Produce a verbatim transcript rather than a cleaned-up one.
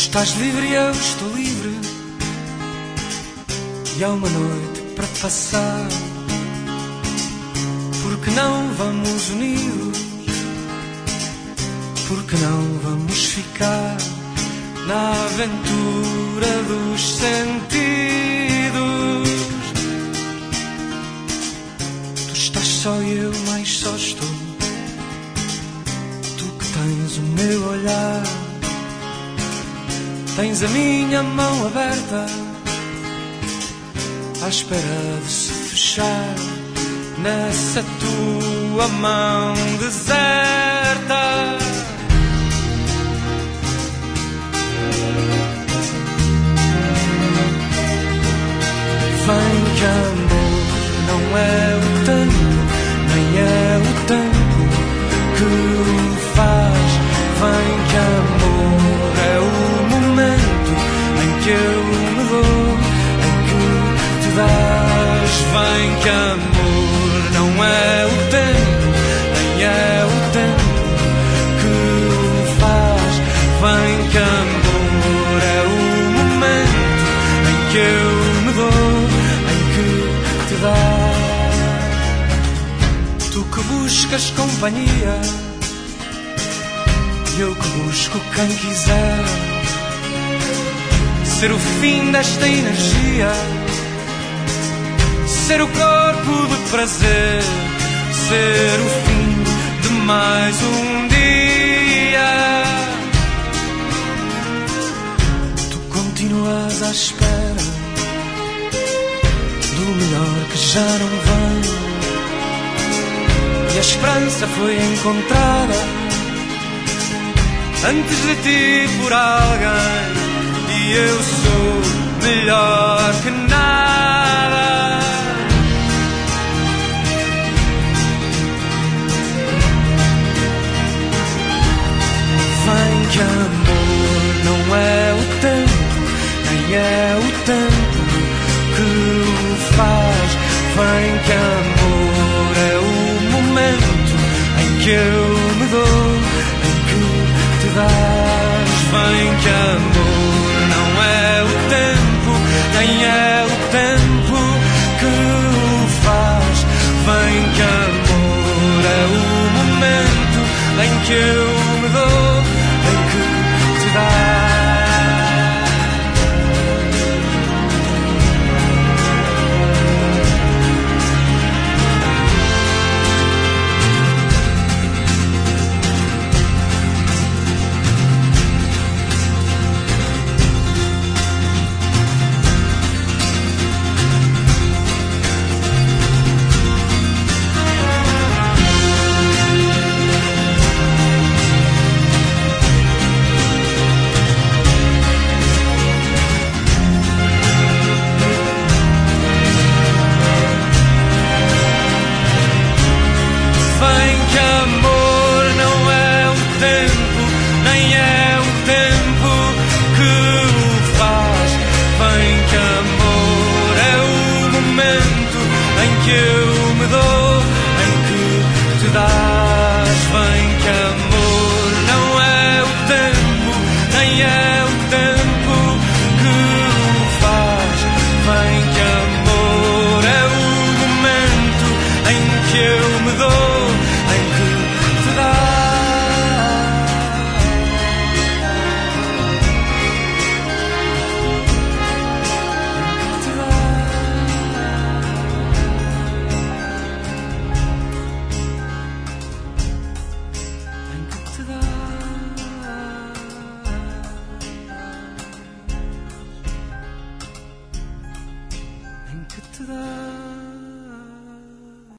estás livre e eu estou livre, e há uma noite para passar. Porque não vamos unidos? Porque não vamos ficar na aventura dos sentidos? Tu estás só e eu mais só estou. Tu que tens o meu olhar, tens a minha mão aberta, à espera de se fechar nessa tua mão deserta. Vem que amor não é o tempo, nem é o tempo que o faz. Vem que amor é o momento em que eu me dou, em que te dás. Vem que amor não é o tempo, nem é o tempo que o faz. Vem que amor é o momento em que eu me dou, em que te dás. Tu que buscas companhia, eu que busco quem quiser ser o fim desta energia, ser o corpo de prazer, ser o fim de mais um dia. Tu continuas à espera do melhor que já não vem, e a esperança foi encontrada antes de ti por alguém, e eu sou melhor que nada. Vem que amor não é o tempo, nem é o tempo que o faz. Vem que amor é o momento em que eu me dou, em que te dás. Vem que amor não é o tempo, nem é o tempo que o faz. Vem que amor é o momento em que eu me dou, em que te dás. To the